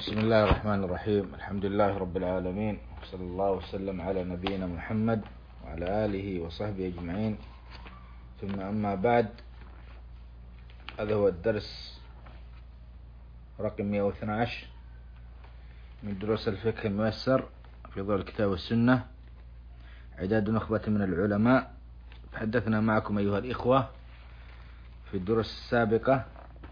بسم الله الرحمن الرحيم. الحمد لله رب العالمين، صلى الله وسلم على نبينا محمد وعلى آله وصحبه أجمعين، ثم أما بعد. هذا هو الدرس رقم 112 من دروس الفقه الميسر في ضوء الكتاب والسنة، عداد نخبة من العلماء. تحدثنا معكم أيها الإخوة في الدروس السابقة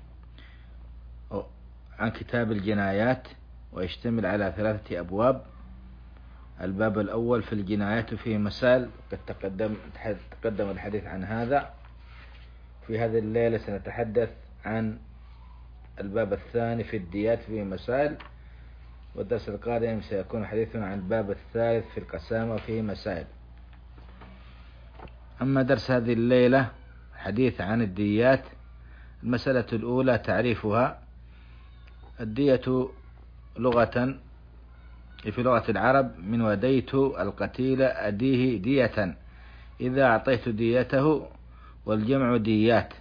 عن كتاب الجنايات، ويشتمل على 3 أبواب. الباب الأول في الجنايات فيه مسائل، قد تقدم الحديث عن هذا. في هذه الليلة سنتحدث عن الباب الثاني في الديات فيه مسائل، والدرس القادم سيكون حديثنا عن الباب الثالث في القسامة فيه مسائل. أما درس هذه الليلة حديث عن الديات. المسألة الأولى تعريفها. الدية لغة في لغة العرب من وديت القتيل أديه دية إذا أعطيت ديته، والجمع ديات.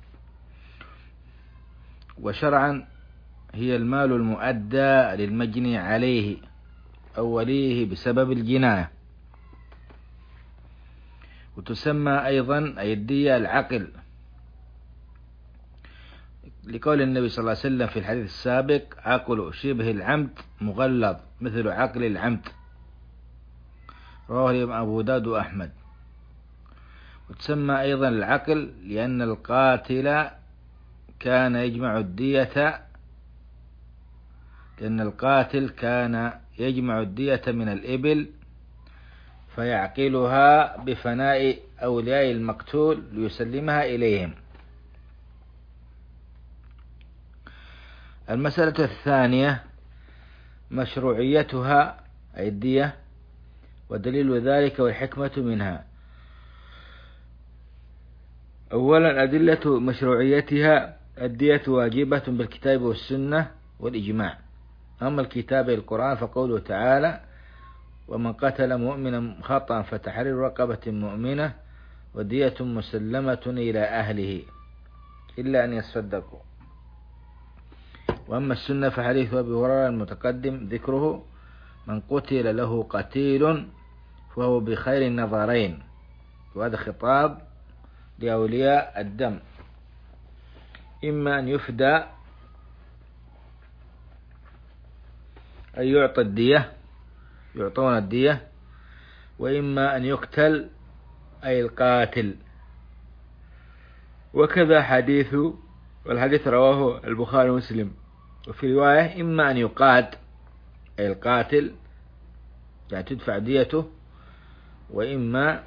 وشرعا هي المال المؤدى للمجني عليه أو وليه بسبب الجناية. وتسمى أيضا أي الدية العقل، لقول النبي صلى الله عليه وسلم في الحديث السابق: عقل شبه العمد مغلظ مثل عقل العمد، رواه أبو داود وأحمد. وتسمى أيضا العقل لأن القاتل كان يجمع الدية من الإبل فيعقلها بفناء أولياء المقتول ليسلمها إليهم. المسألة الثانية مشروعيتها أي الدية، ودليل ذلك والحكمة منها. أولا أدلة مشروعيتها: الدية واجبة بالكتاب والسنة والإجماع. أما الكتاب القرآن فقوله تعالى: ومن قتل مؤمنا خطأ فتحرير رقبة مؤمنة ودية مسلمة إلى أهله إلا أن يصدقوا. وأما السنة فحديث أبي هريرة المتقدم ذكره: من قتل له قتيل فهو بخير النظرين. وهذا خطاب لأولياء الدم، إما أن يفدى أي يعطون الدية، وإما أن يقتل أي القاتل. وكذا والحديث رواه البخاري ومسلم. وفي رواية: إما أن يقاد أي القاتل يعني تدفع ديته، وإما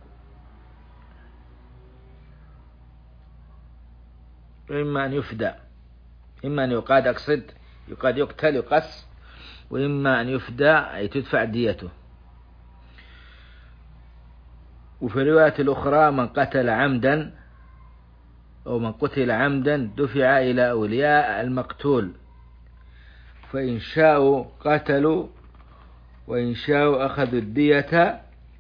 أن يفدى. إما أن يقاد يقتل يقص، وإما أن يفدى أي تدفع ديته. وفي الرواية الأخرى: من قتل عمدا أو من قتل عمدا دفع إلى أولياء المقتول، فإن شاءوا قتلوا وإن شاءوا أخذوا الدية،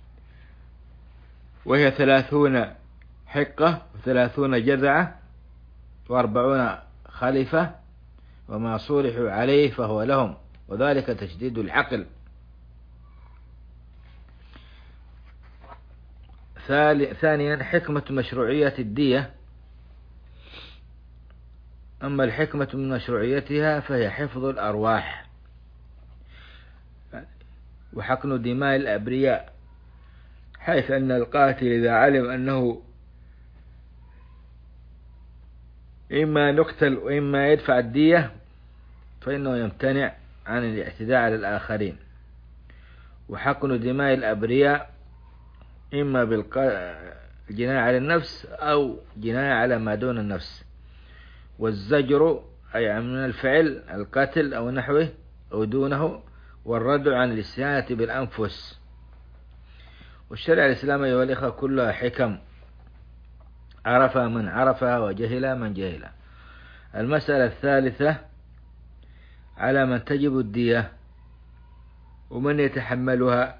وهي 30 حقة و30 جذعة و40 خليفة، وما صولحوا عليه فهو لهم، وذلك تشديد العقل. ثانيا حكمة مشروعية الدية. أما الحكمة من مشروعيتها فهي حفظ الأرواح وحقن دماء الأبرياء، حيث أن القاتل إذا علم أنه إما نقتل وإما يدفع الدية فإنه يمتنع عن الاعتداء على الآخرين. وحقن دماء الأبرياء إما بالجناية على النفس أو جناية على ما دون النفس. والزجر أي من الفعل القتل أو نحوه أو دونه، والردع عن الاستهانة بالأنفس. والشرع الإسلامي أيها الإخوة كلها حكم، عرفها من عرفها وجهلها من جهلها. المسألة الثالثة: على من تجب الدية ومن يتحملها.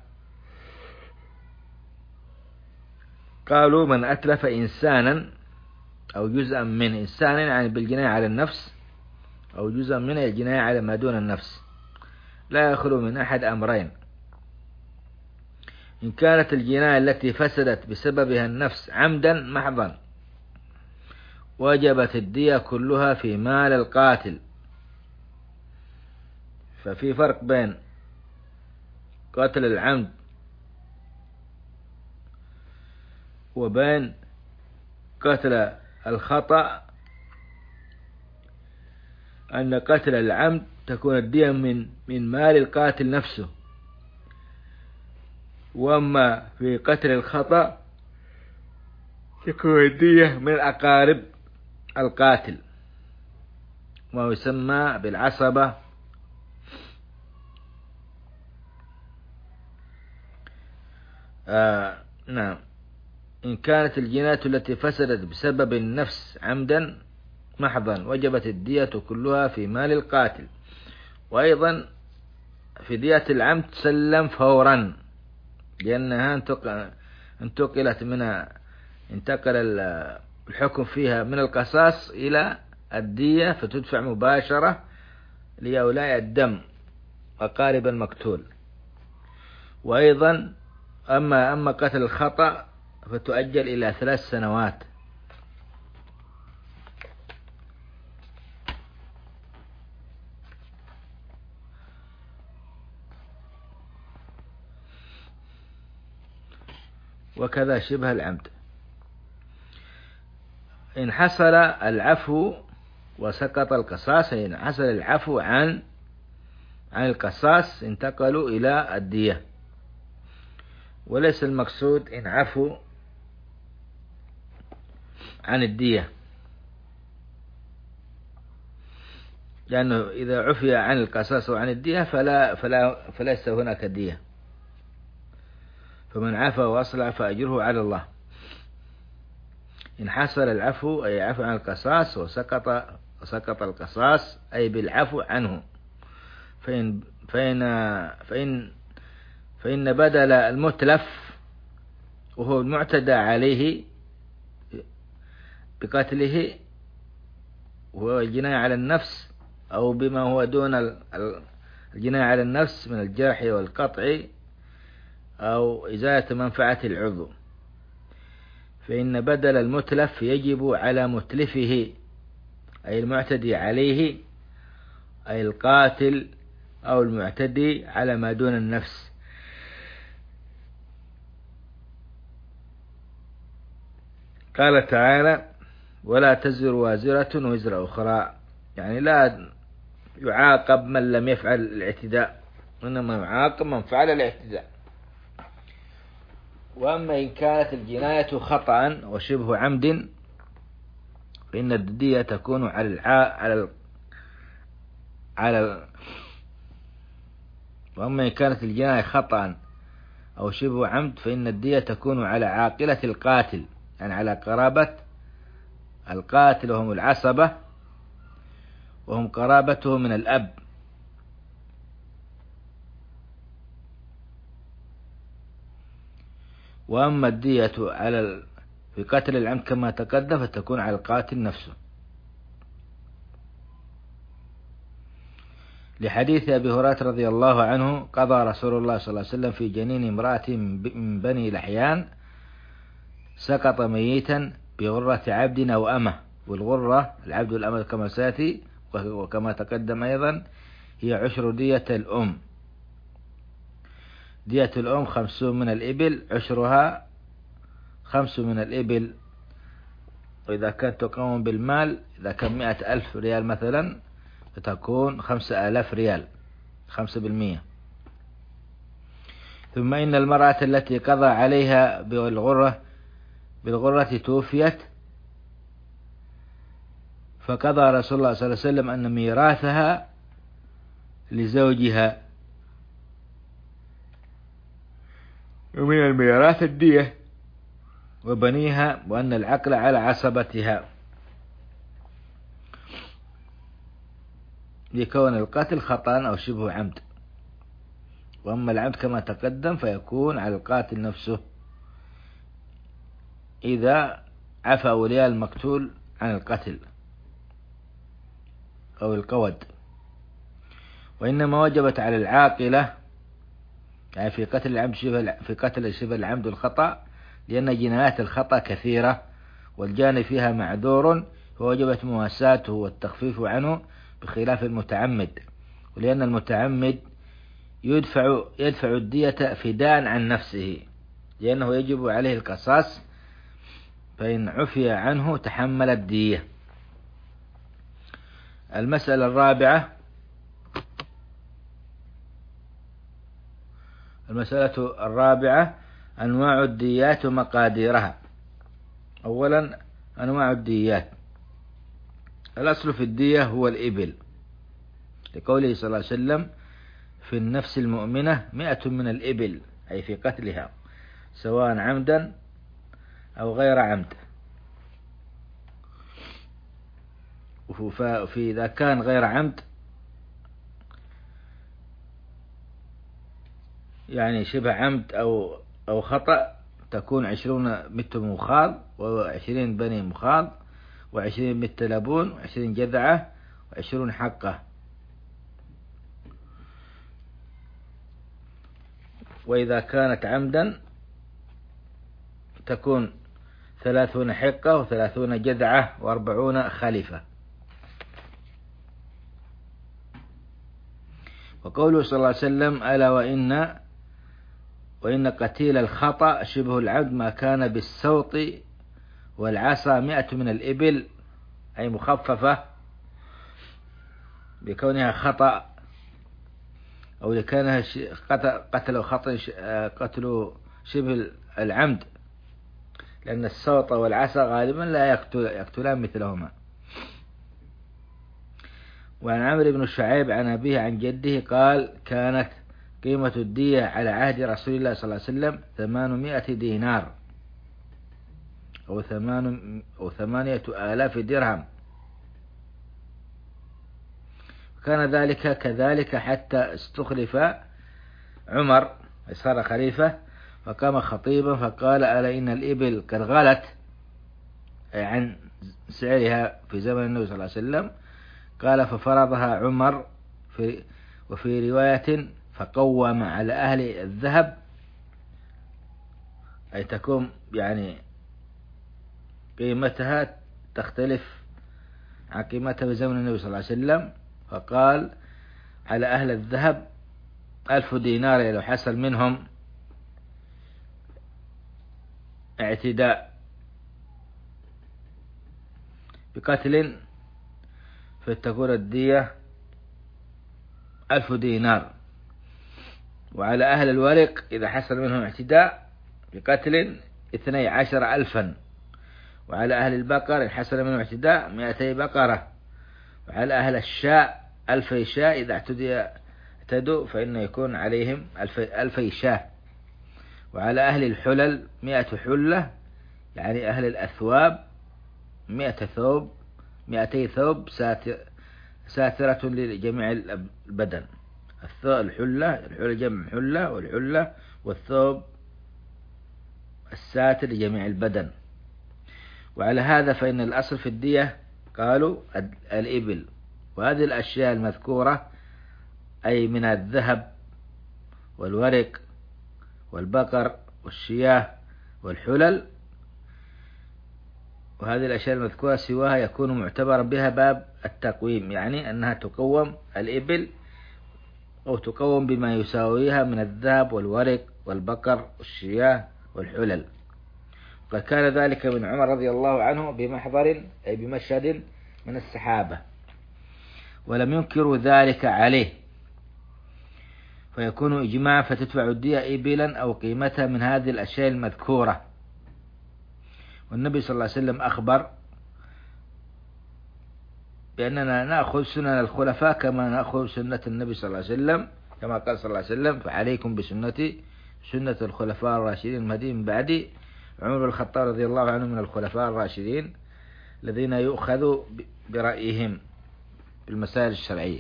قالوا: من أتلف إنسانا أو جزءا من إنسان يعني بالجناية على النفس أو جزء من الجناية على ما دون النفس، لا يخلو من أحد أمرين: إن كانت الجناية التي فسدت بسببها النفس عمدا محضا وجبت الدية كلها في مال القاتل. ففي فرق بين قتل العمد وبين قتل الخطأ، أن قتل العمد تكون الدية من مال القاتل نفسه، وأما في قتل الخطأ تكون الدية من أقارب القاتل، ما يسمى بالعصبة. نعم. إن كانت الجناية التي فسدت بسبب النفس عمدا محضا وجبت الدية كلها في مال القاتل. وأيضا في دية العمد تسلم فورا، لأنها انتقل الحكم فيها من القصاص إلى الدية، فتدفع مباشرة لأولياء الدم أقارب المقتول. وأيضا أما قتل الخطأ فتؤجل إلى 3 سنوات. وكذا شبه العمد. إن حصل العفو وسقط القصاص، إن حصل العفو عن القصاص انتقلوا إلى الدية، وليس المقصود إن عفوا عن الدية، لأنه إذا عفي عن القصاص وعن الدية فليس هناك دية. فمن عفا وأصلح فأجره على الله. إن حصل العفو أي عفو عن القصاص وسقط القصاص أي بالعفو عنه، فإن بدل المتلف وهو المعتدى عليه بقتله وهو الجناية على النفس، أو بما هو دون الجناية على النفس من الجرح والقطع أو إزالة منفعة العضو، فإن بدل المتلف يجب على متلفه أي المعتدي عليه، أي القاتل أو المعتدي على ما دون النفس. قال تعالى: ولا تزر وازرة وزر أخرى، يعني لا يعاقب من لم يفعل الاعتداء، إنما يعاقب من فعل الاعتداء. وأما إن كانت الجناية خطأ وشبه عمد فإن الدية تكون وأما إن كانت الجناية خطأ أو شبه عمد فإن الدية تكون على عاقلة القاتل، يعني على قرابة القاتل وهم العصبة، وهم قرابته من الأب. وأما الدية في قتل العمد كما تقدم فتكون على القاتل نفسه، لحديث أبي هريرة رضي الله عنه: قضى رسول الله صلى الله عليه وسلم في جنين امرأة من بني لحيان سقط ميتا بغرة عبد أو أمة. والغرة العبد والأمة كما سيأتي، وكما تقدم أيضا هي 10 دية الأم. دية الأم 50 من الإبل، عشرها 5 من الإبل. وإذا كانت تقوم بالمال، إذا كان 100,000 ريال مثلا فتكون 5,000 ريال، 5%. ثم إن المرأة التي قضى عليها بالغرة توفيت، فقضى رسول الله صلى الله عليه وسلم أن ميراثها لزوجها، ومن الميراث الدية وبنيها، وأن العقل على عصبتها، لكون القتل خطأ أو شبه عمد. وأما العمد كما تقدم فيكون على القاتل نفسه إذا عفى أولياء المقتول عن القتل، أو القود. وإنما وجبت على العاقلة يعني في قتل العمد شبه العمد والخطأ، لأن جنايات الخطأ كثيرة والجاني فيها معذور، فوجبت مواساته والتخفيف عنه بخلاف المتعمد. ولأن المتعمد يدفع الدية فداء عن نفسه، لأنه يجب عليه القصاص، فإن عفي عنه تحمل الدية. المسألة الرابعة أنواع الديات ومقاديرها. أولا أنواع الديات. الأصل في الدية هو الإبل، لقوله صلى الله عليه وسلم: في النفس المؤمنة 100 من الإبل، أي في قتلها سواء عمدا أو غير عمد. وفي إذا كان غير عمد يعني شبه عمد أو خطأ، تكون 20 بنت مخاض، و20 بني مخاض، و20 بنت لبون، و20 جذعة، و20 حقة. وإذا كانت عمدا تكون 30 حقة، و30 جذعة، و40 خليفة. وقوله صلى الله عليه وسلم: ألا وإن قتيل الخطأ شبه العمد ما كان بالسوط والعصا 100 من الإبل، أي مخففة بكونها خطأ، أو لكانها قتل شبه العمد، لأن السوط والعصا غالبا لا يقتلان مثلهما. وعن عمرو بن شعيب عن أبيه عن جده قال: كانت قيمة الدية على عهد رسول الله صلى الله عليه وسلم 800 دينار أو 8,000 درهم. كان ذلك كذلك حتى استخلف عمر، صار خليفة، فقام خطيبا فقال: ألا إن الإبل قد غلت عن سعرها في زمن النبي صلى الله عليه وسلم. قال: ففرضها عمر. وفي رواية: فقوم على أهل الذهب، أي تكون يعني قيمتها تختلف عن قيمتها في زمن النبي صلى الله عليه وسلم. فقال: على أهل الذهب 1000 دينار لو حصل منهم اعتداء بقتل، فتكون الدية 1000 دينار. وعلى أهل الورق إذا حصل منهم اعتداء بقتل 12,000. وعلى أهل البقر إن حصل منهم اعتداء 200 بقرة. وعلى أهل الشاء 1000 شاء، إذا اعتدوا فإنه يكون عليهم 1000 شاة. وعلى أهل الحلل 100 حلة، يعني أهل الأثواب 200 ثوب ساترة لجميع البدن. الحلة جمع حلة، والحلة والثوب الساتر لجميع البدن. وعلى هذا فإن الأصل في الدية قالوا الإبل. وهذه الأشياء المذكورة أي من الذهب والورق والبقر والشياه والحلل، وهذه الأشياء المذكورة سواها يكون معتبرا بها باب التقويم، يعني أنها تقوم الإبل أو تقوم بما يساويها من الذهب والورق والبقر والشياه والحلل. وقد كان ذلك من عمر رضي الله عنه بمحضر أي بمشهد من السحابة، ولم ينكروا ذلك عليه، فيكون إجماعا، فتدفع الدية إبلا أو قيمتها من هذه الأشياء المذكورة. والنبي صلى الله عليه وسلم أخبر بأننا نأخذ سنن الخلفاء كما نأخذ سنة النبي صلى الله عليه وسلم، كما قال صلى الله عليه وسلم: فعليكم بسنتي سنة الخلفاء الراشدين المهديين من بعدي. عمر بن الخطاب رضي الله عنه من الخلفاء الراشدين الذين يؤخذ برأيهم في المسائل الشرعية.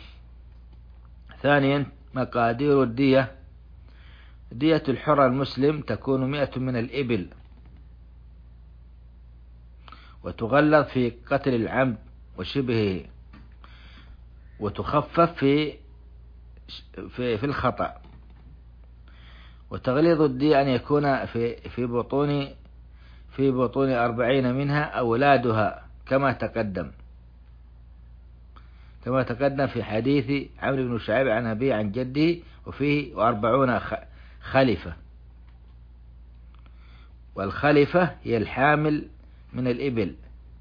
ثانيا مقادير الدية. دية الحر المسلم تكون 100 من الإبل، وتغلظ في قتل العمد وشبهه. وتخفف في الخطأ. وتغليظ الدية أن يكون في بطون 40 منها أولادها كما تقدم في حديث عمرو بن شعيب عن أبيه عن جده، وفيه 40 خليفة. والخليفة هي الحامل من الإبل.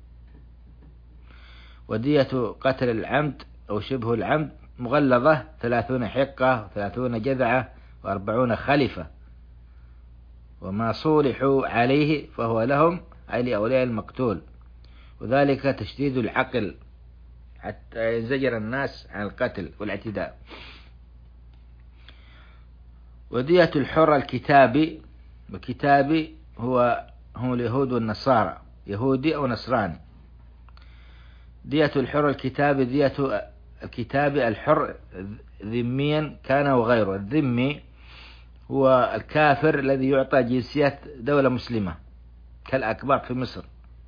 ودية قتل العمد أو شبه العمد مغلظة 30 حقة 30 جذعة 40 خليفة. وما صولحوا عليه فهو لهم، أي لأولياء المقتول، وذلك تشديد العقل حتى ينزجر الناس عن القتل والاعتداء. ودية الحر الكتابي، وكتابي هم اليهود والنصارى، يهودي أو نصراني. دية الحر الكتابي، دية الكتابي الحر ذميا كان وغيره. الذمي هو الكافر الذي يعطى جنسية دولة مسلمة كالأكباط في مصر.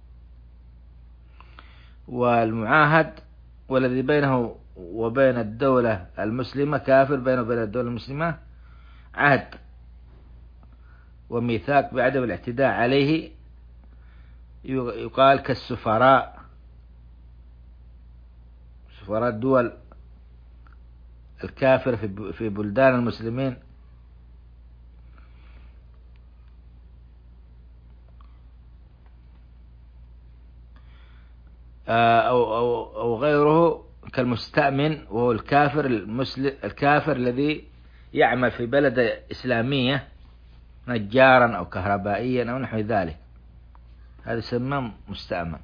والمعاهد والذي بينه وبين الدولة المسلمة، كافر بينه وبين الدولة المسلمة عهد وميثاق بعدم الاعتداء عليه، يقال كالسفراء، سفراء الدول الكافر في بلدان المسلمين. أو غيره كالمستأمن، وهو الكافر الذي يعمل في بلد إسلامية نجارا أو كهربائيا أو نحو ذلك، هذا يسمى مستأمن.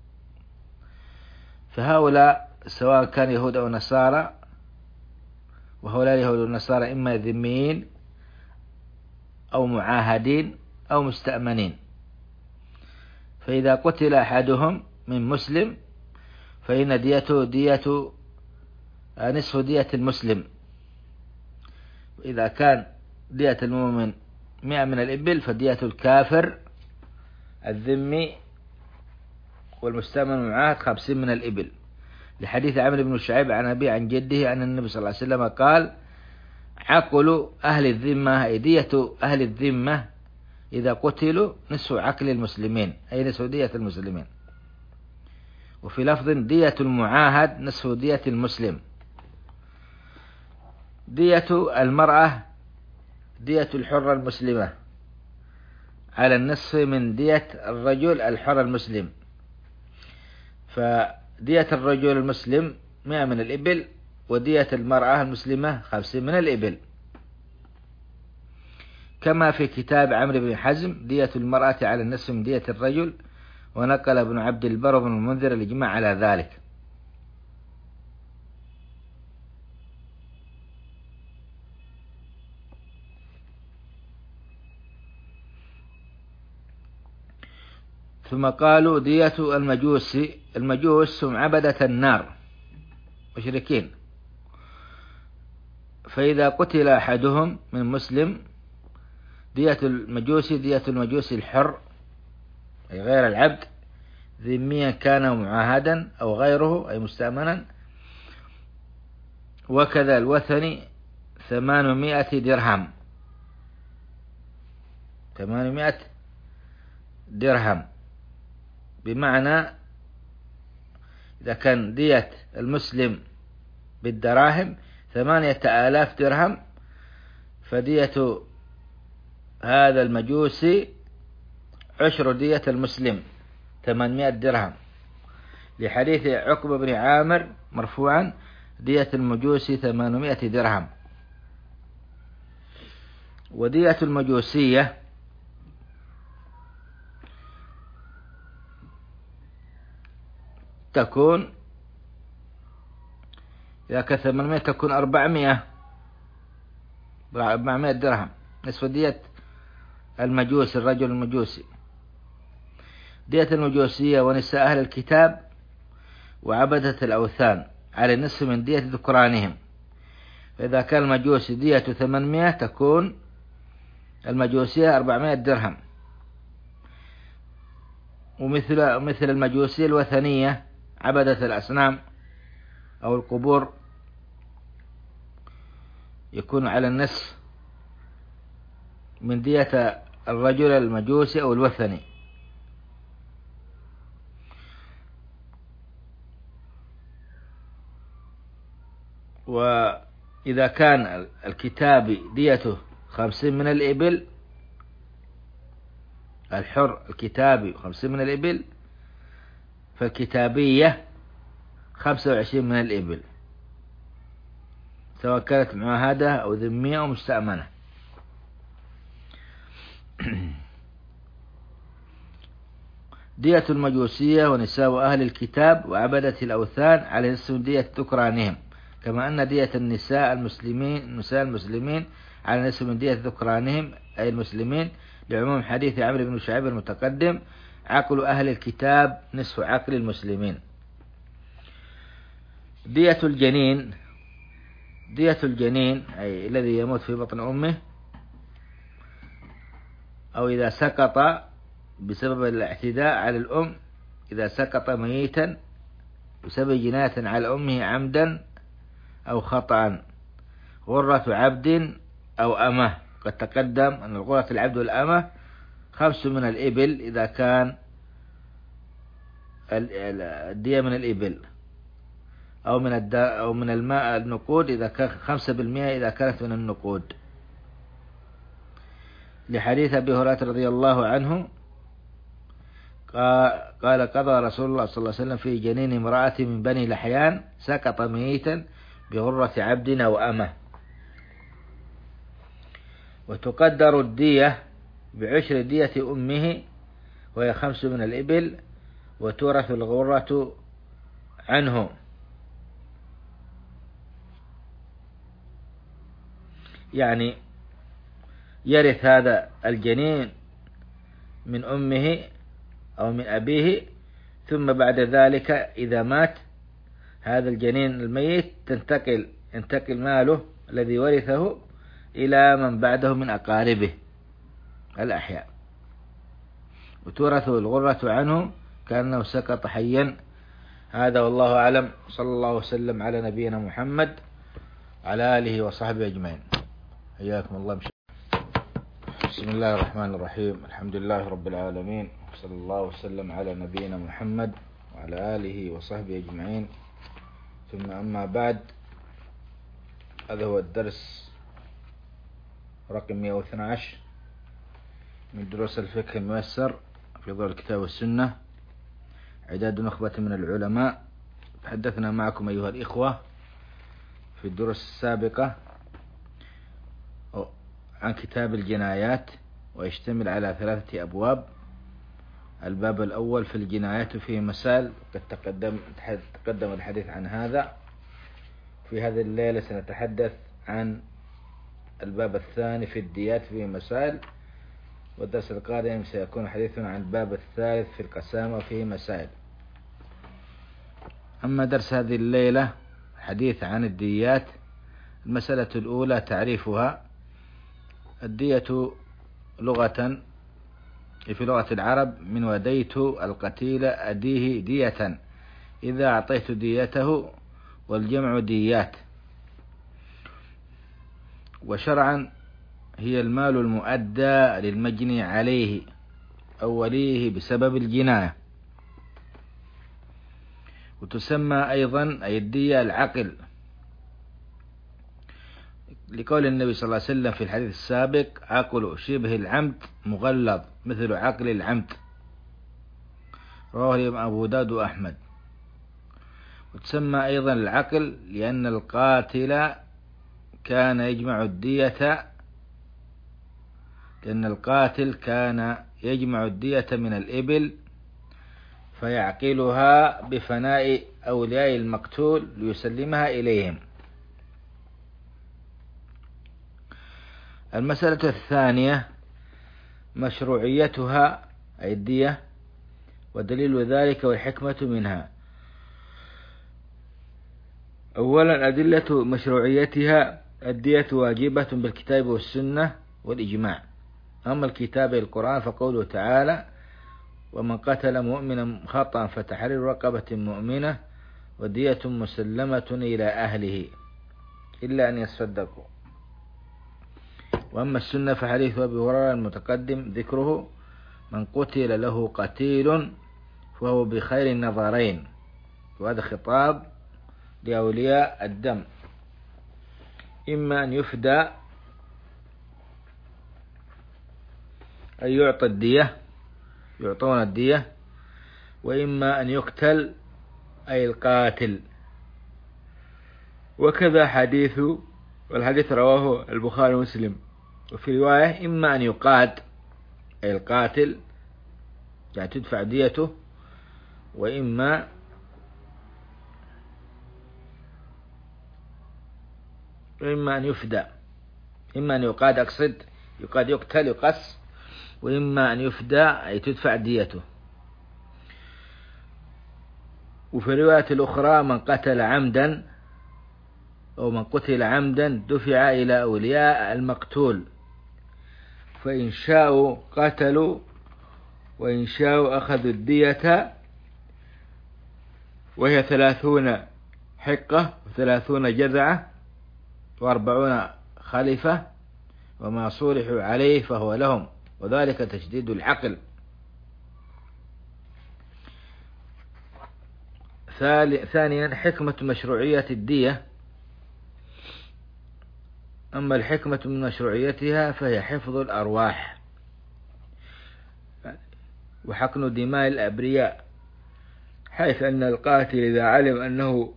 فهؤلاء سواء كان يهود أو نصارى، وهؤلاء اليهود والنصارى إما ذميين أو معاهدين أو مستأمنين. فإذا قتل أحدهم من مسلم فإن ديته نصف دية المسلم. وإذا كان دية المؤمن 100 من الإبل فدية الكافر الذمي والمستأمن المعاهد 50 من الإبل، لحديث عمرو بن شعيب عن أبيه عن جده أن النبي صلى الله عليه وسلم قال: عقل أهل الذمة، أي دية أهل الذمة إذا قتلوا نصف عقل المسلمين، أي نصف دية المسلمين. وفي لفظ: دية المعاهد نصف دية المسلم. دية المرأة دية الحرة المسلمة على النصف من دية الرجل الحر المسلم. فدية الرجل المسلم 100 من الإبل، ودية المرأة المسلمة 50 من الإبل. كما في كتاب عمرو بن حزم: دية المرأة على النصف من دية الرجل. ونقل ابن عبد البر بن المنذر الإجماع على ذلك. ثم قالوا: دية المجوس هم عبدة النار مشركين. فإذا قتل أحدهم من مسلم دية المجوس الحر، أي غير العبد، ذميا كان معاهدا أو غيره، أي مستأمنا. وكذا الوثني 800 درهم، 800 درهم، بمعنى إذا كان دية المسلم بالدراهم 8000 درهم، فدية هذا المجوسي عشر دية المسلم 800 درهم، لحديث عقبة بن عامر مرفوعا: دية المجوسي 800 درهم. ودية المجوسية تكون إذا كان 800 تكون 400 درهم، نصف دية المجوسي الرجل المجوسي. دية المجوسية ونساء أهل الكتاب وعبدة الأوثان على نصف من دية ذكرانهم. فإذا كان المجوسي دية 800 تكون المجوسية 400 درهم. ومثل المجوسية الوثنية عبدة الأصنام أو القبور يكون على النصف من دية الرجل المجوسي أو الوثني. وإذا كان الكتابي ديته 50 من الإبل، الحر الكتابي 50 من الإبل، فالكتابية 25 من الإبل، سواء كانت معاهدة أو ذمية أو مستأمنة. دية المجوسية ونساء أهل الكتاب وعبدة الأوثان على نصف دية ذكرانهم، كما أن دية النساء المسلمين على نصف من دية ذكرانهم أي المسلمين، لعموم حديث عمرو بن شعيب المتقدم: عقل أهل الكتاب نصف عقل المسلمين. دية الجنين أي الذي يموت في بطن أمه، أو إذا سقط بسبب الاعتداء على الأم، إذا سقط ميتا بسبب جناية على أمه عمدا أو خطأ. غرة عبد أو أمة، قد تقدم أن غرة العبد والأمة 5 من الإبل إذا كان الدية من الإبل، أو من الماء النقود إذا كان 5% إذا كانت من النقود، لحديث أبي هريرة رضي الله عنه قال: قضى رسول الله صلى الله عليه وسلم في جنين امرأة من بني لحيان سقط ميتا بغرة عبد أو أمة. وتقدر الدية بعشر دية أمه، وهي 5 من الإبل، وتورث الغرة عنه. يعني يرث هذا الجنين من أمه أو من أبيه، ثم بعد ذلك إذا مات هذا الجنين الميت ينتقل ماله الذي ورثه إلى من بعده من أقاربه الأحياء، وتورث الغرة عنه كأنه سقط حيا. هذا والله أعلم، صلى الله وسلم على نبينا محمد على آله وصحبه أجمعين. حياكم الله. بسم الله الرحمن الرحيم، الحمد لله رب العالمين، صلى الله وسلم على نبينا محمد وعلى آله وصحبه أجمعين. ثم أما بعد، هذا هو الدرس رقم 112 من دروس الفقه الميسر في ضوء الكتاب والسنة، عداد نخبة من العلماء. تحدثنا معكم أيها الإخوة في الدروس السابقة عن كتاب الجنايات، ويشتمل على 3 أبواب. الباب الأول في الجنايات فيه مسائل، قد تقدم الحديث عن هذا. في هذه الليلة سنتحدث عن الباب الثاني في الديات فيه مسائل، والدرس القادم سيكون حديثنا عن الباب الثالث في القسامة فيه مسائل. أما درس هذه الليلة حديث عن الديات. المسألة الأولى تعريفها. الدية لغة في لغة العرب من وديت القتيل أديه دية إذا أعطيت ديته، والجمع ديات. وشرعا هي المال المؤدى للمجني عليه أو وليه بسبب الجناية. وتسمى أيضا أي الدية العقل، لقول النبي صلى الله عليه وسلم في الحديث السابق: عقل شبه العمد مغلظ مثل عقل العمد، رواه الإمام أبو داود وأحمد. وتسمى أيضا العقل لأن القاتل كان يجمع الدية من الإبل فيعقلها بفناء أولياء المقتول ليسلمها إليهم. المسألة الثانية مشروعيتها أي الدية، ودليل ذلك والحكمة منها. أولا، أدلة مشروعيتها: الدية واجبة بالكتاب والسنة والإجماع. أما الكتاب القرآن فقوله تعالى: ومن قتل مؤمنا خطأ فتحرير رقبة مؤمنة ودية مسلمة إلى أهله إلا أن يصدقوا. وأما السنة فحديث أبي هريرة المتقدم ذكره: من قتل له قتيل فهو بخير النظرين. وهذا خطاب لأولياء الدم، إما أن يفدى أي يعطى الدية، يعطون الدية، وإما أن يقتل أي القاتل. وكذا حديث، والحديث رواه البخاري ومسلم. وفي رواية: إما أن يقاد أي القاتل يعني تدفع ديته، وإما أن يفدى. إما أن يقاد، أقصد يقاد يقتل يقص، وإما أن يفدى أي تدفع ديته. وفي الرواية الأخرى: من قتل عمدا أو من قتل عمدا دفع إلى أولياء المقتول، فإن شاءوا قتلوا وإن شاءوا أخذوا الدية، وهي 30 حقة و30 جذعة و40 خلفة، وما صولحوا عليه فهو لهم، وذلك تشديد العقل. ثانيا: حكمة مشروعية الدية. أما الحكمة من مشروعيتها فهي حفظ الأرواح وحقن دماء الأبرياء، حيث أن القاتل إذا علم أنه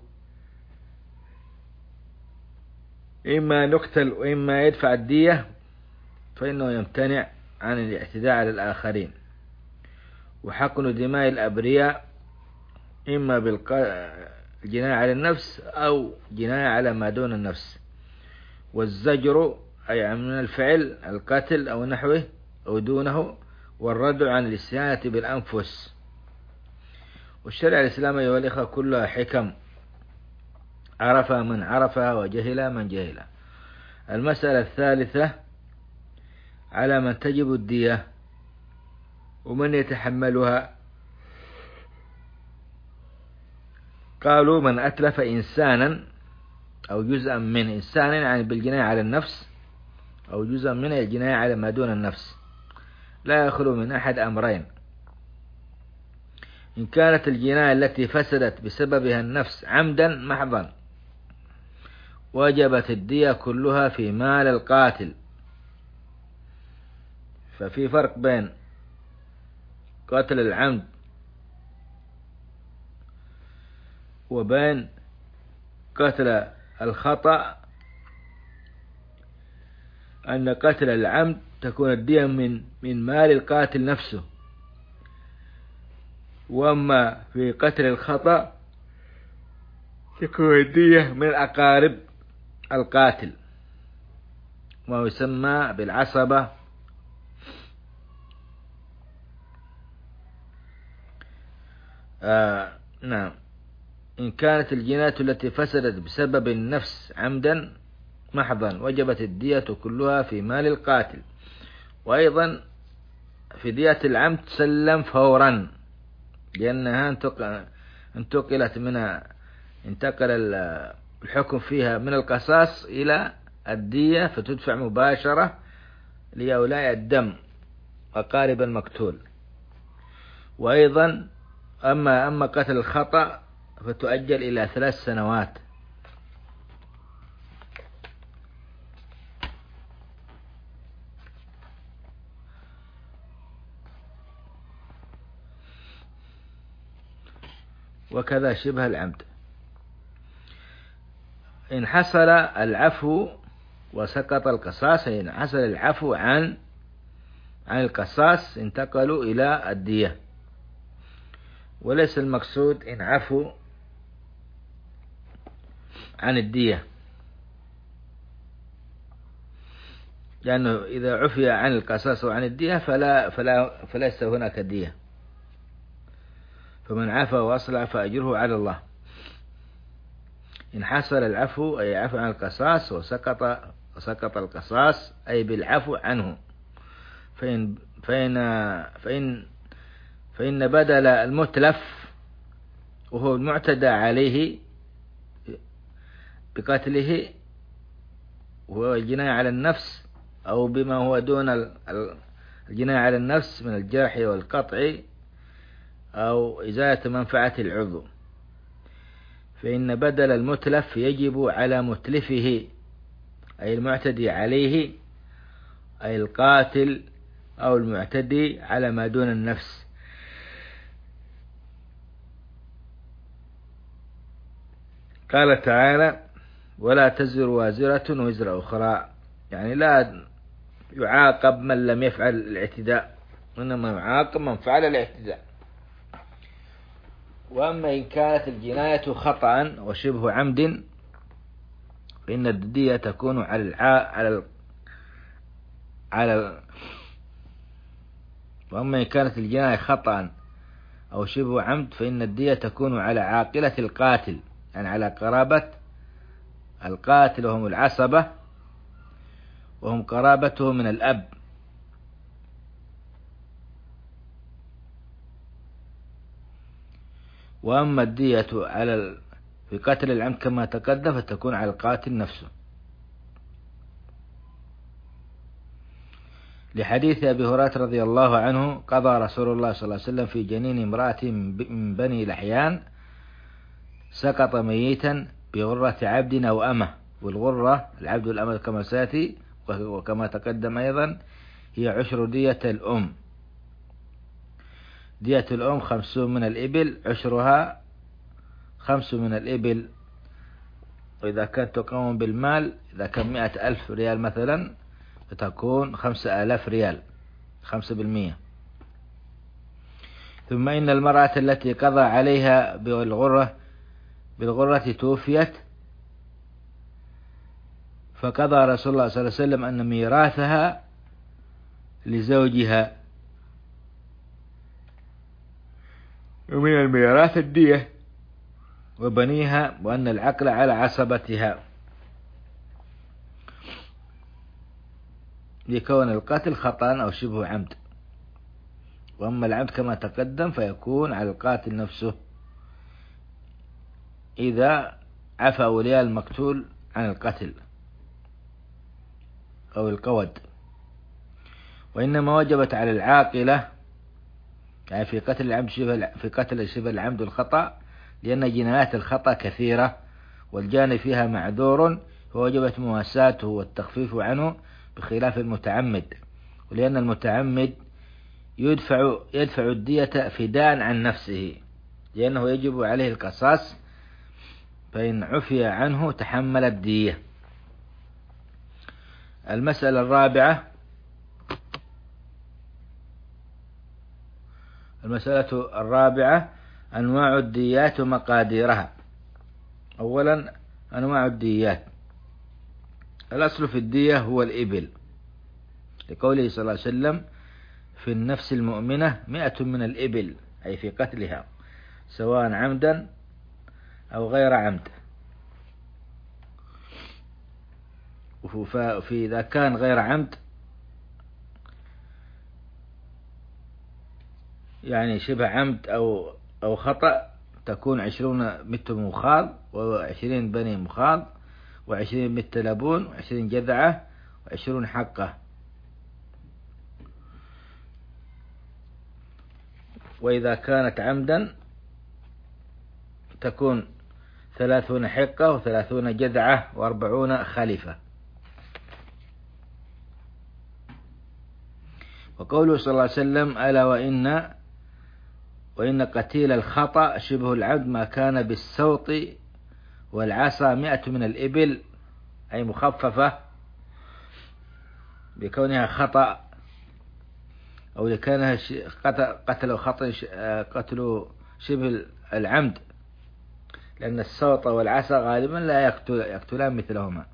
إما نقتل وإما يدفع الدية فإنه يمتنع عن الاعتداء على الآخرين. وحقن دماء الأبرياء إما بالجناية على النفس أو جناية على ما دون النفس. والزجر أي من الفعل القتل أو نحوه أو دونه، والردع عن الاستهانة بالأنفس. والشرع الإسلامي أيها الإخوة كلها حكم، عرفها من عرفها وجهلها من جهلها. المسألة الثالثة: على من تجب الدية ومن يتحملها. قالوا: من أتلف إنسانا أو جزءا من إنسان، يعني بالجناية على النفس، أو جزءا من الجناية على ما دون النفس، لا يخلو من أحد أمرين: إن كانت الجناية التي فسدت بسببها النفس عمدا محضا وجبت الدية كلها في مال القاتل. ففي فرق بين قتل العمد وبين قتل الخطأ. أن قتل العمد تكون الدية من مال القاتل نفسه، وأما في قتل الخطأ تكون الدية من أقارب القاتل، ما يسمى بالعصبة. نعم. إن كانت الجناية التي فسدت بسبب النفس عمدا محضا وجبت الدية كلها في مال القاتل. وأيضا في دية العمد تسلم فورا، لأنها انتقلت انتقل الحكم فيها من القصاص إلى الدية، فتدفع مباشرة لأولياء الدم أقارب المقتول. وأيضا أما قتل الخطأ فتؤجل إلى 3 سنوات. وكذا شبه العمد. إن حصل العفو وسقط القصاص، إن حصل العفو عن القصاص انتقلوا إلى الدية. وليس المقصود إن عفوا عن الدية، لأنه إذا عفي عن القصاص وعن الدية فليس هناك دية. فمن عفا وأصلح فأجره على الله. إن حصل العفو أي عفو عن القصاص وسقط القصاص أي بالعفو عنه، فإن بدل المتلف وهو المعتدى عليه بقتله، وهو الجناية على النفس، أو بما هو دون الجناية على النفس من الجرح والقطع أو إزالة منفعة العضو، فإن بدل المتلف يجب على متلفه، أي المعتدي عليه، أي القاتل أو المعتدي على ما دون النفس. قال تعالى: ولا تزر وازرة وزر أخرى، يعني لا يعاقب من لم يفعل الاعتداء، إنما يعاقب من فعل الاعتداء. وأما إن كانت الجناية خطأ وشبه عمد فإن الدية تكون وأما إن كانت الجناية خطأ أو شبه عمد فإن الدية تكون على عاقلة القاتل، يعني على قرابة القاتل وهم العصبة، وهم قرابته من الأب. وأما الدية في قتل العمد كما تقدم فتكون على القاتل نفسه، لحديث أبي هريرة رضي الله عنه: قضى رسول الله صلى الله عليه وسلم في جنين امرأة من بني لحيان سقط ميتا بغرة عبد أو أمة، والغرة العبد والأمة كما سيأتي، وكما تقدم أيضا هي عشر دية الأم. دية الأم 50 من الإبل، عشرها 5 من الإبل، وإذا كانت تقوم بالمال إذا كان 100,000 ريال مثلا فتكون 5,000 ريال، 5%. ثم إن المرأة التي قضى عليها بالغرة توفيت، فقضى رسول الله صلى الله عليه وسلم أن ميراثها لزوجها، ومن الميراث الدية وبنيها، وأن العقل على عصبتها، لكون القتل خطأ أو شبه عمد. وأما العمد كما تقدم فيكون على القاتل نفسه إذا عفى أولياء المقتول عن القتل أو القود. وإنما وجبت على العاقلة، يعني في قتل العمد شبه العمد والخطأ، لأن جنايات الخطأ كثيرة والجاني فيها معذور، فوجبت مواساته والتخفيف عنه بخلاف المتعمد، ولأن المتعمد يدفع الدية فداء عن نفسه، لأنه يجب عليه القصاص، فإن عفي عنه تحمل الدية. المسألة الرابعة أنواع الديات ومقاديرها. أولا أنواع الديات. الأصل في الدية هو الإبل، لقوله صلى الله عليه وسلم: في النفس المؤمنة 100 من الإبل، أي في قتلها سواء عمدا أو غير عمد. وفي إذا كان غير عمد يعني شبه عمد أو خطأ تكون 20 مت مخاض، و20 بني مخاض، و20 مت لبون، و20 جذعة، و20 حقة. وإذا كانت عمدا تكون 30 حقة، و30 جذعة، و40 خلفة. وقوله صلى الله عليه وسلم: ألا وإن قتيل الخطأ شبه العمد ما كان بالسوط والعصا 100 من الإبل، أي مخففة بكونها خطأ، أو لكانها قتل شبه العمد، لأن السوط والعصا غالبا لا يقتلان مثلهما.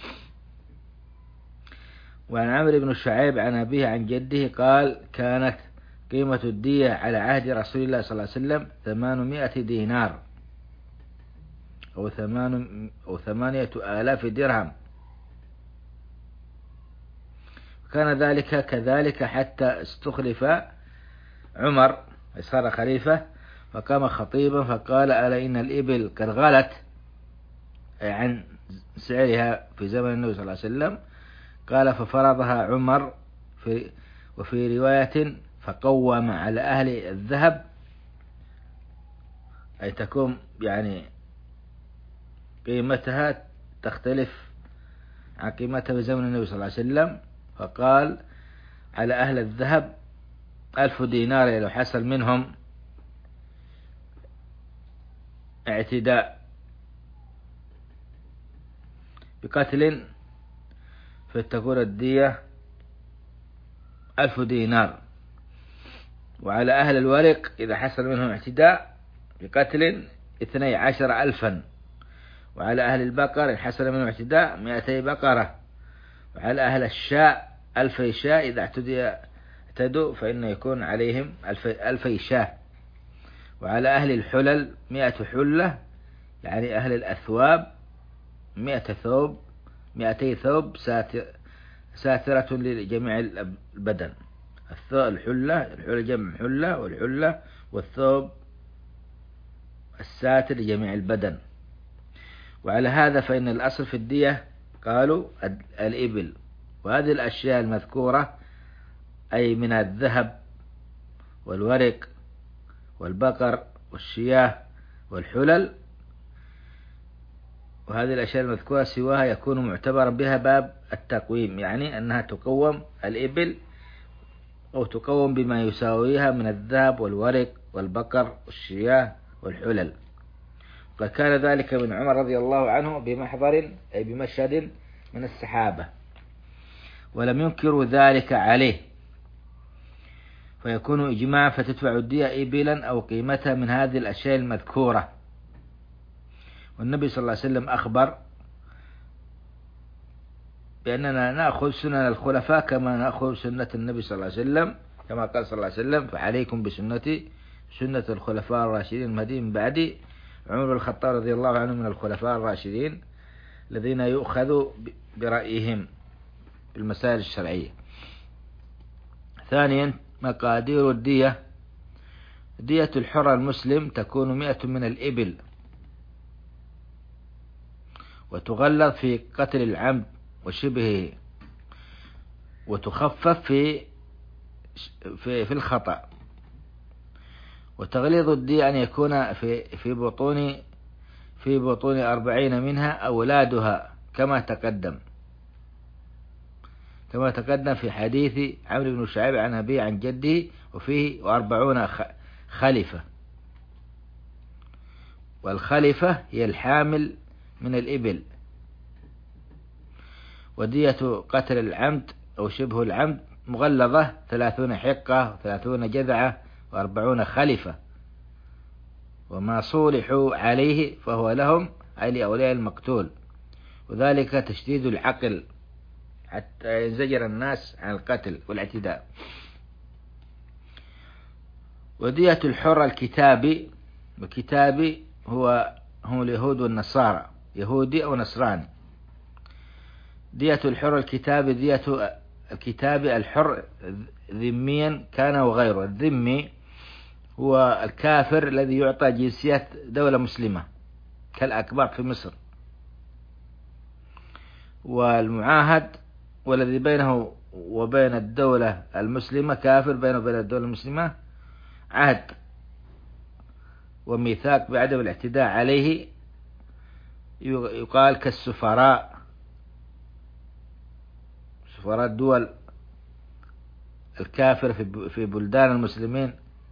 وعن عمرو بن شعيب عن أبيه عن جده قال: كانت قيمة الدية على عهد رسول الله صلى الله عليه وسلم 800 دينار أو 8,000 درهم، وكان ذلك كذلك حتى استخلف عمر صار خليفة، فقام خطيبا فقال: ألا إن الإبل قد غلت، أي عن سعرها في زمن النبي صلى الله عليه وسلم. قال: ففرضها عمر، وفي رواية فقوم على أهل الذهب، أي تكون يعني قيمتها تختلف عن قيمتها في زمن النبي صلى الله عليه وسلم. فقال: على أهل الذهب 1000 دينار لو حصل منهم اعتداء بقتل فتكون الدية 1000 دينار. وعلى أهل الورق إذا حصل منهم اعتداء بقتل 12,000. وعلى أهل البقر إن حصل منهم اعتداء 200 بقرة. وعلى أهل الشاء 1000 شاء، إذا اعتدوا فإن يكون عليهم 1000 شاء. وعلى أهل الحلل 100 حلة، يعني أهل الأثواب 100 ثوب، 200 ثوب ساترة لجميع البدن. الحلة جمع حلة، والحلة والثوب الساتر لجميع البدن. وعلى هذا فإن الأصل في الدية قالوا الإبل. وهذه الأشياء المذكورة أي من الذهب والورق والبقر والشياه والحلل، وهذه الأشياء المذكورة سواها يكون معتبرا بها باب التقويم، يعني أنها تقوم الإبل أو تقوم بما يساويها من الذهب والورق والبقر والشياه والحلل. وقد كان ذلك من عمر رضي الله عنه بمحضر، أي بمشهد من السحابة، ولم ينكروا ذلك عليه، فيكون إجماعا، فتدفع الدية إبلا أو قيمتها من هذه الأشياء المذكورة. والنبي صلى الله عليه وسلم أخبر بأننا نأخذ سنن الخلفاء كما نأخذ سنة النبي صلى الله عليه وسلم، كما قال صلى الله عليه وسلم: فعليكم بسنتي سنة الخلفاء الراشدين المهديين من بعدي. عمر بن الخطاب رضي الله عنه من الخلفاء الراشدين الذين يؤخذ برأيهم في المسائل الشرعية. ثانيا، مقادير الدية. دية الحر المسلم تكون 100 من الإبل، وتغلظ في قتل العمد وشبهه، وتخفف في الخطأ. وتغليظ الدية أن يكون في بطون 40 منها أولادها، كما تقدم في حديث عمرو بن شعيب عن أبيه عن جده، وفيه 40 خلفة. والخلفة هي الحامل من الإبل. ودية قتل العمد أو شبه العمد مغلظة 30 حقة و30 جذعة و40 خلفة. وما صولحوا عليه فهو لهم، أي لأولياء المقتول، وذلك تشديد العقل حتى ينزجر الناس عن القتل والاعتداء. ودية الحر الكتابي، والكتابي هم اليهود والنصارى، يهودي أو نصراني. دية الحر الكتابي، دية الكتابي الحر ذميا كان وغيره. الذمي هو الكافر الذي يعطى جنسية دولة مسلمة كالأكباد في مصر. والمعاهد والذي بينه وبين الدولة المسلمة كافر، بينه وبين الدولة المسلمة عهد وميثاق بعدم الاعتداء عليه، يقال كالسفراء، سفراء الدول الكافر في بلدان المسلمين.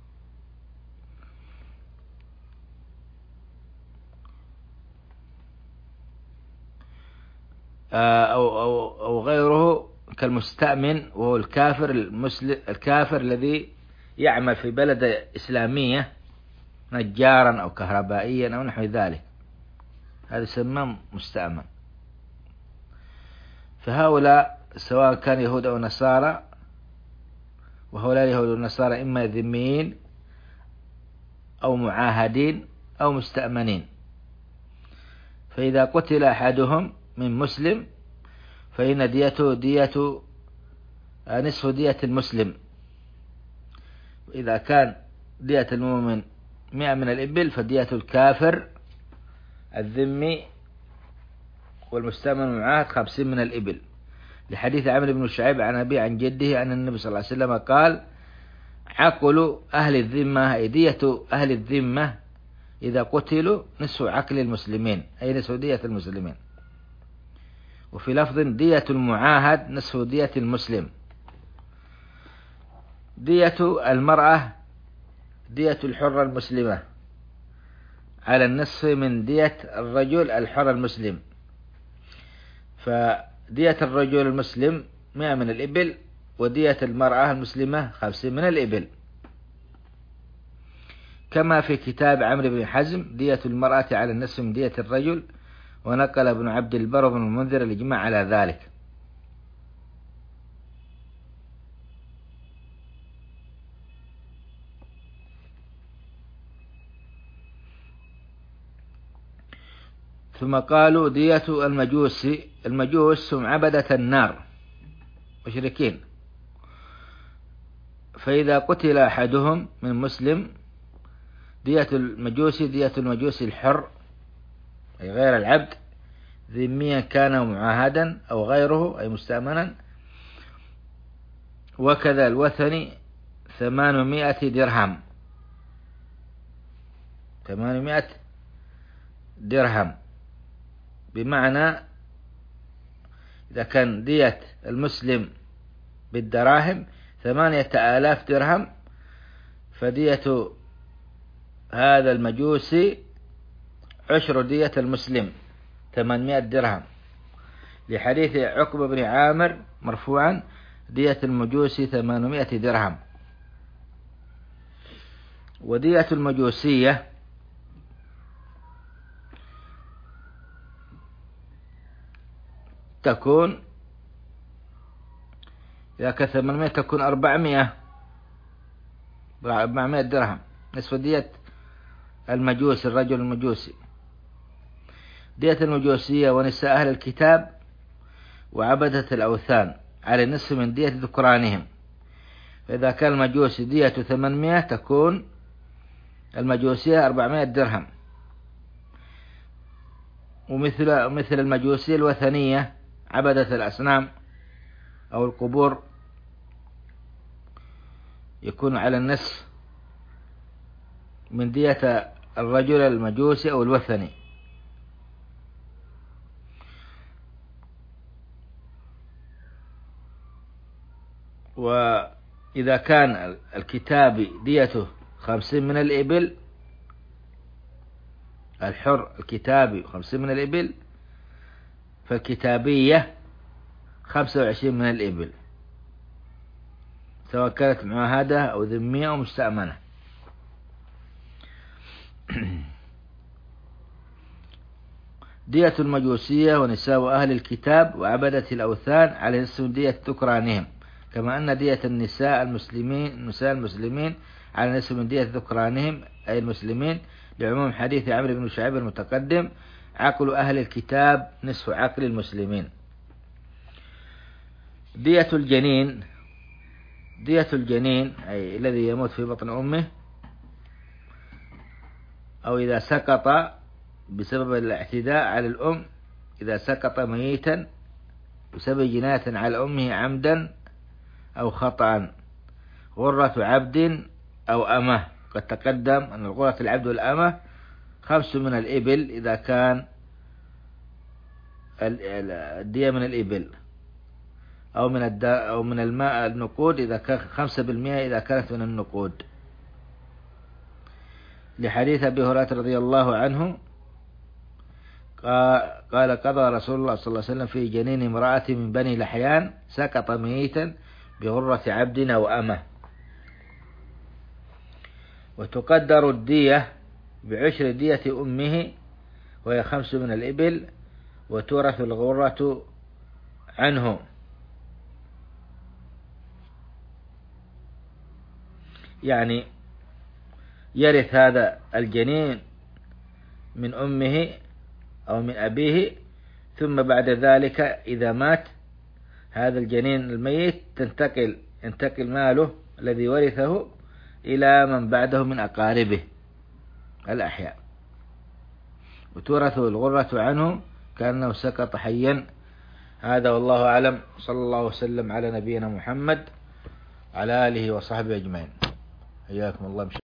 أو غيره كالمستأمن، وهو الكافر المسلم، الكافر الذي يعمل في بلد إسلامية نجارا أو كهربائيا أو نحو ذلك، هذا يسمى مستأمن. فهؤلاء سواء كان يهود أو نصارى، وهؤلاء اليهود والنصارى إما ذميين أو معاهدين أو مستأمنين. فإذا قتل أحدهم من مسلم فإن ديته دية نصف دية المسلم. وإذا كان دية المؤمن 100 من الإبل، فدية الكافر الذمي والمستأمن المعاهد 50 من الإبل، لحديث عمرو بن شعيب عن أبي عن جده أن النبي صلى الله عليه وسلم قال: عقل أهل الذمة، أي دية أهل الذمة إذا قتلوا نصف عقل المسلمين، أي نصف دية المسلمين. وفي لفظ: دية المعاهد نصف دية المسلم. دية المرأة دية الحرة المسلمة على النصف من دية الرجل الحر المسلم، فدية الرجل المسلم 100 من الإبل، ودية المرأة المسلمة 50 من الإبل، كما في كتاب عمرو بن حزم: دية المرأة على النصف من دية الرجل. ونقل ابن عبد البر بن المنذر الإجماع على ذلك. ثم قالوا: دية المجوس هم عبدة النار مشركين، فإذا قتل أحدهم من مسلم دية المجوس الحر، أي غير العبد، ذميا كان معاهدا أو غيره، أي مستأمنا. وكذا الوثني 800 درهم، 800 درهم، بمعنى إذا كان دية المسلم بالدراهم 8000 درهم، فدية هذا المجوسي عشر دية المسلم 800 درهم، لحديث عقبة بن عامر مرفوعا: دية المجوسي 800 درهم. ودية المجوسية تكون إذا كان 800 تكون 400 درهم، نصف دية المجوس الرجل المجوسي. دية المجوسية ونساء أهل الكتاب وعبدة الأوثان على نصف من دية ذكرانهم، فإذا كان المجوسي دية 800 تكون المجوسية 400 درهم. ومثل المجوسية الوثنية عبدة الأصنام أو القبور يكون على النصف من دية الرجل المجوسي أو الوثني. وإذا كان الكتابي ديته 50 من الإبل، الحر الكتابي 50 من الإبل، فالكتابية 25 من الإبل، سواء كانت معاهدة أو ذمية أو مستأمنة. دية المجوسية ونساء أهل الكتاب وعبدة الأوثان على نصف دية ذكرانهم، كما أن دية النساء المسلمين على نصف من دية ذكرانهم أي المسلمين، لعموم حديث عمرو بن شعيب المتقدم: عقل أهل الكتاب نصف عقل المسلمين. دية الجنين أي الذي يموت في بطن أمه، أو إذا سقط بسبب الاعتداء على الأم، إذا سقط ميتا بسبب جناية على أمه عمدا أو خطأ، غرة عبد أو أمة. قد تقدم أن الغرة العبد والأمة 5 من الإبل إذا كان الدية من الإبل، أو من الماء النقود إذا كان 5% إذا كانت من النقود، لحديث أبي هريرة رضي الله عنه قال: قضى رسول الله صلى الله عليه وسلم في جنين امرأة من بني لحيان سقط ميتا بغرة عبد أو أمة. وتقدر الدية بعشر دية أمه، وهي 5 من الإبل، وتورث الغرة عنه. يعني يرث هذا الجنين من أمه أو من أبيه، ثم بعد ذلك إذا مات هذا الجنين الميت ينتقل ماله الذي ورثه إلى من بعده من أقاربه، الأحياء، وتورث الغرة عنه كأنه سقط حيا. هذا والله أعلم، صلى الله وسلم على نبينا محمد وعلى آله وصحبه أجمعين. حياكم الله.